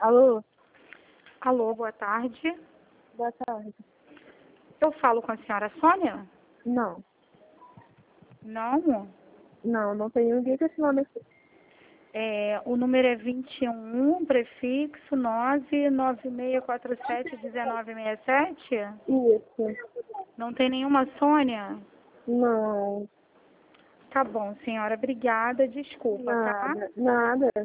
Alô? Alô, boa tarde. Boa tarde. Eu falo com a senhora Sônia? Não. Não? Não tenho ninguém com esse nome aqui. O número é 21, prefixo 996471967? Isso. Não tem nenhuma Sônia? Não. Tá bom, senhora. Obrigada. Desculpa, tá? Nada.